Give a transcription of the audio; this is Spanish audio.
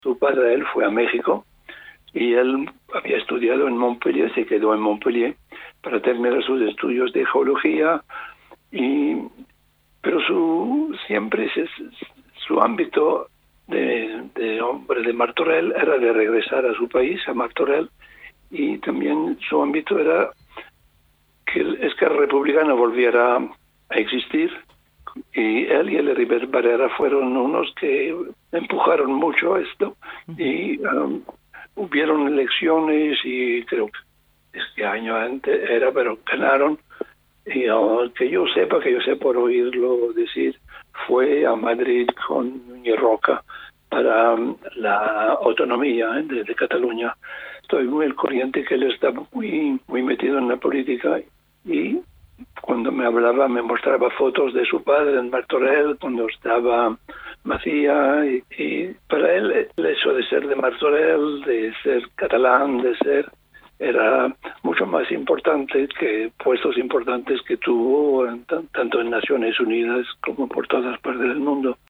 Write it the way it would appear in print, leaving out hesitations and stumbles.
Su padre, él, fue a México y él había estudiado en Montpellier, se quedó en Montpellier para terminar sus estudios de geología, pero su ámbito de hombre de Martorell era de regresar a su país, a Martorell, y también su ámbito era que Esquerra Republicana volviera a existir, y él y el River Barrera fueron unos que empujaron mucho esto, y hubieron elecciones, y creo que este año antes era, pero ganaron, y que yo sé por oírlo decir, fue a Madrid con Núñez Roca para la autonomía de Cataluña. Estoy muy al corriente que él está muy metido en la política, y cuando me hablaba me mostraba fotos de su padre en Martorell cuando estaba Macía, y para él el hecho de ser de Martorell, de ser catalán, era mucho más importante que puestos importantes que tuvo tanto en Naciones Unidas como por todas partes del mundo.